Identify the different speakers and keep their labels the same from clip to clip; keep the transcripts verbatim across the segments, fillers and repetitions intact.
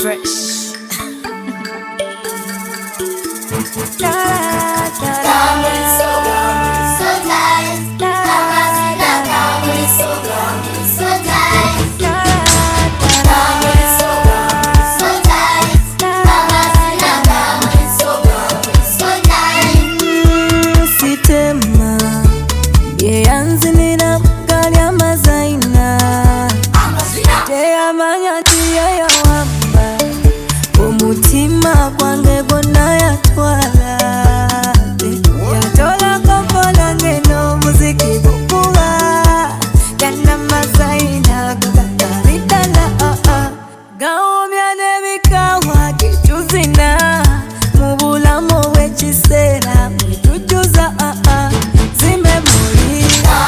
Speaker 1: fresh. Umutima kwange gonna yatwala yatola kampala ngeno muziki gukuba yana mazaina gukakalitala gawomya nebikawa kituzina mubulamu w'ekiseera mwitujuza zimemuli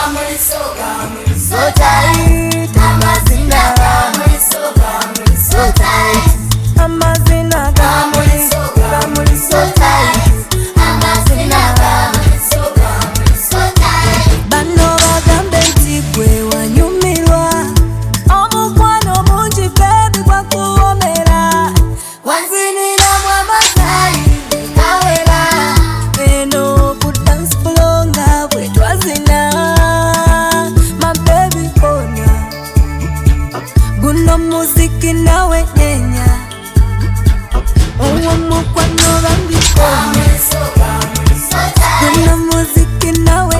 Speaker 1: so tight amazina so tight amazina gamuli gamuli so tight amazina gamuli so tight bano bagambe nti gwe wanyumirwa omukwano mungi bebi gwakuwomera wanzinira mu amazayi gawera eno ku dance floor nga bwe twazina my baby ona guno muziki nawe nyenya uwo mukwano bambikona guno muziki nawe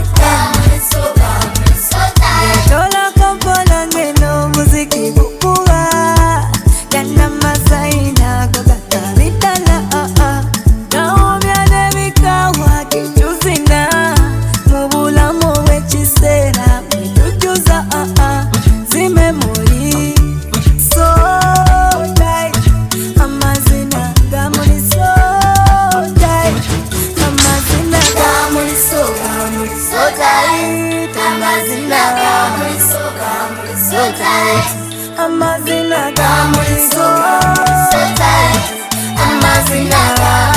Speaker 1: yatola kampala ngeno muziki gukuba yana mazaina gogakalitala gawomya nebikawa kituzina mubulamu w'ekiseera mwitujuza zimemuli so tight amazina gamuli so tight amazina gamuli so gamuli so tight amazina gamuli so gamuli so tight amazina gamuli so so tight amazina gamuli